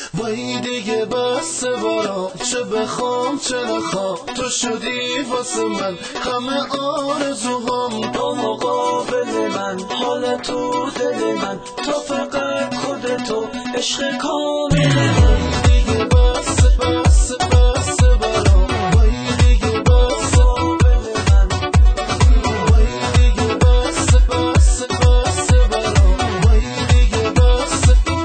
وای دیگه بس برام، چه بخوام چه نخوام، تو شدی واسه من همه آرزوهام. تو مقابل من، حال تو دل من، تو فقط خودتو، عشق کامل من. دیگه بس بس بس برام، وای دیگه بس قابل من، وای دیگه بس بس بس برام، وای دیگه بس.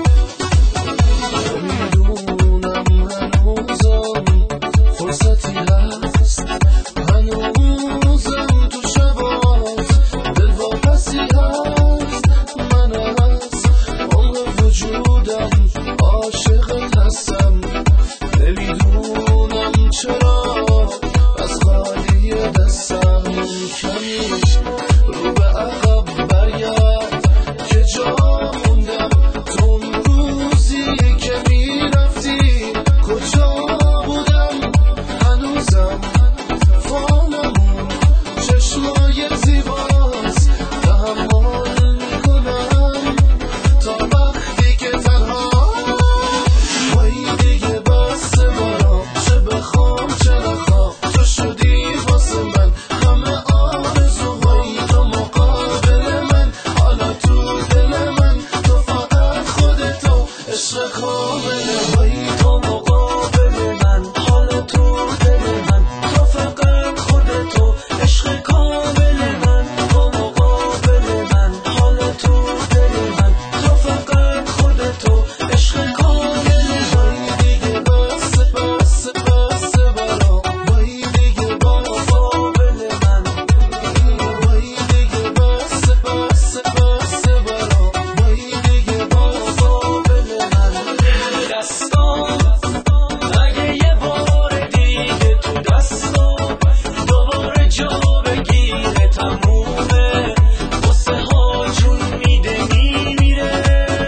میدونم هنوزم فرصتی هست، هنوزم تو شبات دل واپسی هست. من از عمق وجودم عاشقت هستم، نمیدونم چرا از خالی دستم. کمی رو به عقب برگرد که جا موندم، تو اون روزی که میرفتی کجا بودم. هنوزم فانمون چشمای زیباست، تحمل میکنم تا وقتی که تنها. وای دیگه بس برام، چه بخوام چه نخوام، تو شدی واسه من همه آرزوهام. تو مقابل من، حالا تو دل من، تو فقط خودتو، عشق کامل. وای تو مقابل من، حال تو دل من، تو فقط خودتو، عشق کامل من. تو مقابل من، حال تو دل من، تو فقط خودتو، عشق کامل من. دیگه بس بس بس برام، وای دیگه مقابل من، وای دیگه بس بس بس برام، وای دیگه مقابل من. دستام اگه یه بار دیگه تو دستام دوباره جا بگیره تمومه، واسه ها جون میده میمیره.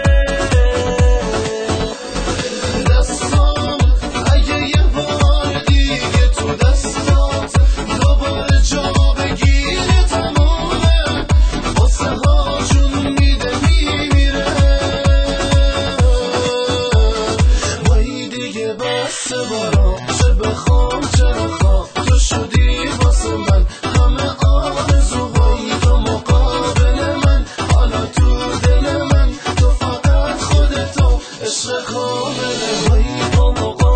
دستام اگه یه بار دیگه تو دستات دوباره جا بگیره تمومه، واسه ها جون میده میمیره. وای دیگه بس برام، چه بخوام چه نخوام، تو شدی واسه من همه آرزوهام. تو مقابل من، حالا تو دل من، تو فقط خودتو، عشق کامل. وای تو